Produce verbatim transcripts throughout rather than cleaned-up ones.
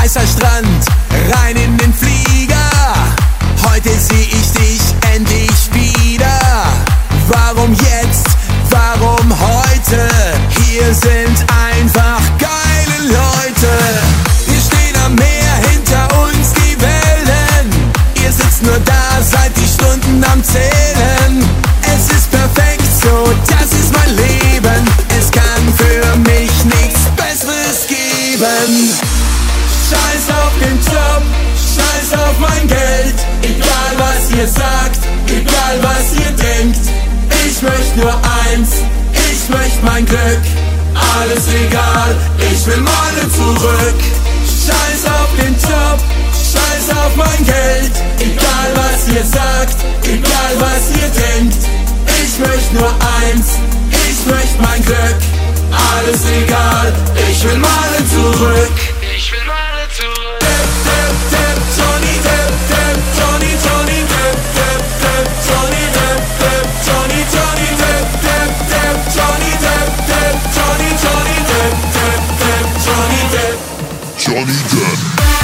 Weißer Strand, rein in den Flieger. Heute seh ich dich endlich wieder. Warum jetzt? Warum heute? Hier sind einfach geile Leute. Wir stehen am Meer, hinter uns die Wellen. Ihr sitzt nur da, seid die Stunden am Zählen. Es ist perfekt so, das ist mein Leben. Es kann für mich nichts Besseres geben. Scheiß auf den Job, scheiß auf mein Geld. Egal was ihr sagt, egal was ihr denkt. Ich möchte nur eins, ich möchte mein Glück. Alles egal, ich will meine zurück. Scheiß auf den Job, scheiß auf mein Geld. Egal was ihr sagt, egal was ihr denkt. Ich möchte nur eins, ich möchte mein Glück. Alles egal, ich will meine zurück. Ich will meine zurück. Depp, Depp, Depp, Johnny Depp, Depp, Johnny, Johnny Depp, Depp, Depp, Johnny Depp, Depp, Johnny, Johnny Depp, Depp, Depp, Johnny Depp, Depp, Johnny, Johnny Depp, Depp, Depp, Johnny Depp. Johnny Depp.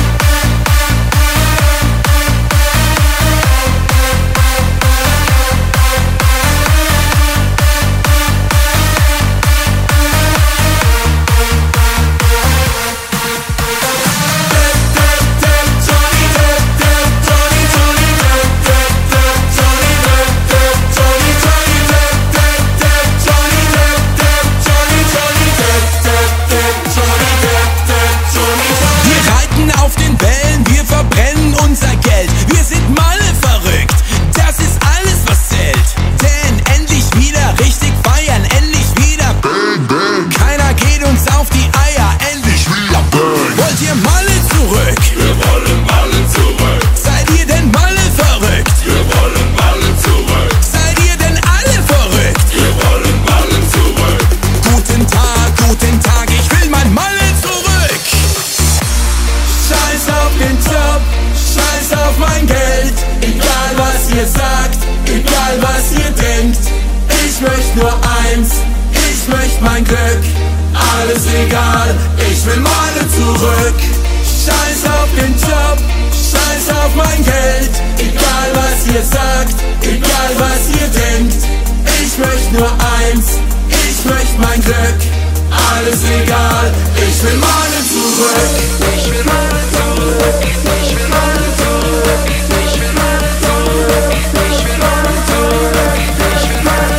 Nur eins, ich möchte mein Glück. Alles egal, ich will meine zurück. Scheiß auf den Job, scheiß auf mein Geld. Egal was ihr sagt, egal was ihr denkt. Ich möchte nur eins, ich möchte mein Glück. Alles egal, ich will meine zurück. Ich will meine zurück. Ich will meine zurück. Ich will meine zurück. Ich will meine zurück. Ich will meine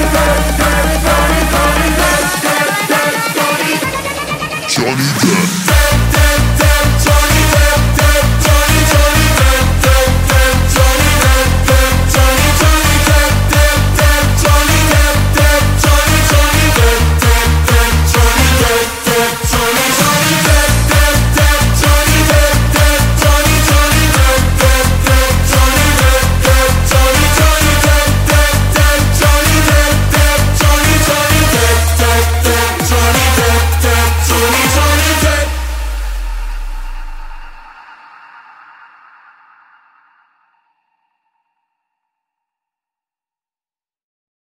Johnny Depp.